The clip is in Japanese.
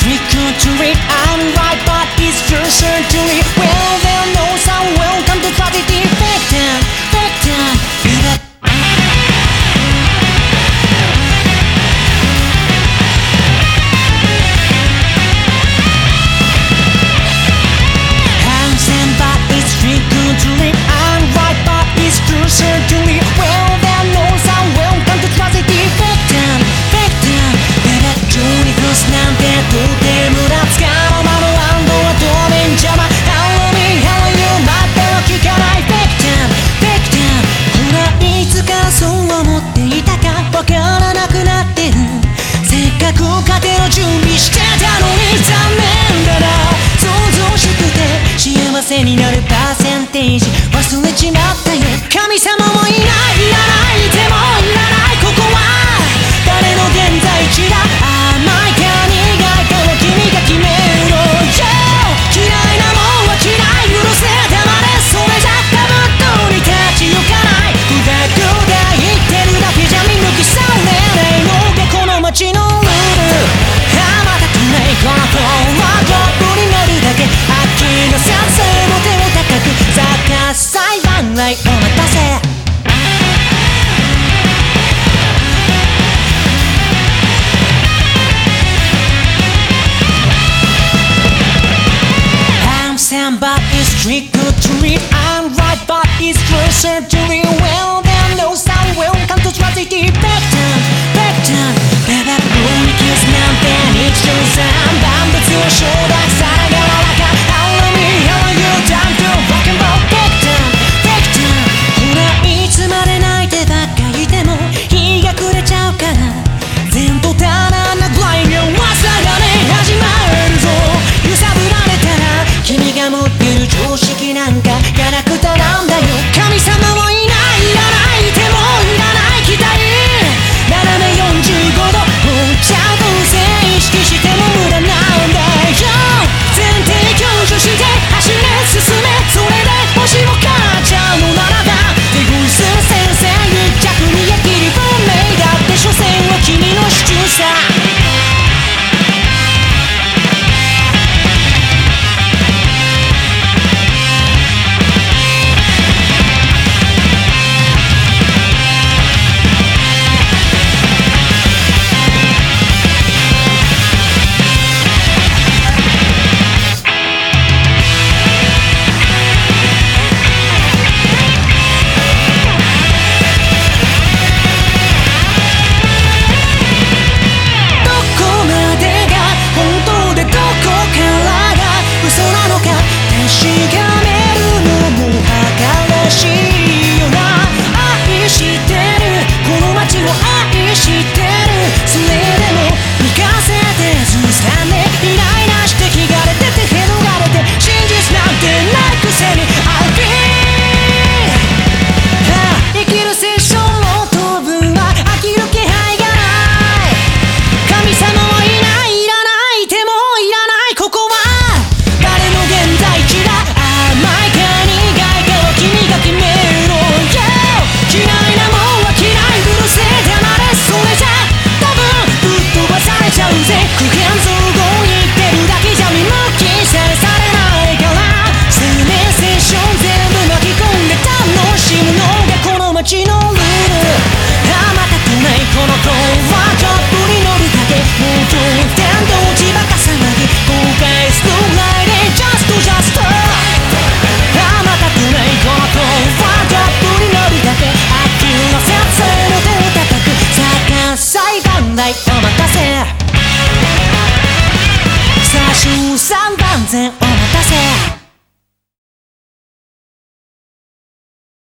trick or treat, I'm right, but it's your surgery. Well, there knows I welcome to tragedy. Victim, victim, hands and but it's trick or treat, I'm right, but it's your surgery. Well, there knows I welcome to tragedy. Victim, victim,中に越すなんてとて無駄つかのままランドは当面邪魔。Hello me, hello you 待っては聞かない。Victim, victim ほらいつかそう思っていたかわからなくなってる。せっかく家庭を準備してたのに残念だな。想像しくて幸せになるパーセンテージ忘れちまったよ。神様もいない、いらないでもいらない。ここは誰の現在地だ。甘いか苦いかは君が決めろよ。嫌いなもんは嫌い、許せ黙れ。それじゃたぶっとに立ち行かない。ぐだぐだ言ってるだけじゃ見抜きされないのがこの街のルール。あまたくないこの子はトップに乗るだけ。秋の先生も手を高く逆裁判来お待たせ。But it's trick or treat, I'm right, but it's your surgery. Well, there knows I welcome to tragedy. Victim, victim, 내가 눈이 kissなんて日常茶万物を承諾さながらか。Hello me, hello you, time to rock and roll. Victim, victim ほらいつまで泣いてばっかいても日が暮れちゃうから。全部ただなぐらいに噂がね始まるぞ。揺さぶられたら君が持ってる常識なんかガラクタなんだよ。神様もいない、いらないでもいらない期待。斜め45度ちゃんと意識しても無駄なんだよ。前提享受して走れ進め。それで星を勝っちゃうのならば手食いする先生一着に焼きり文明だって所詮は君の支柱さ。お待たせ。最終3番線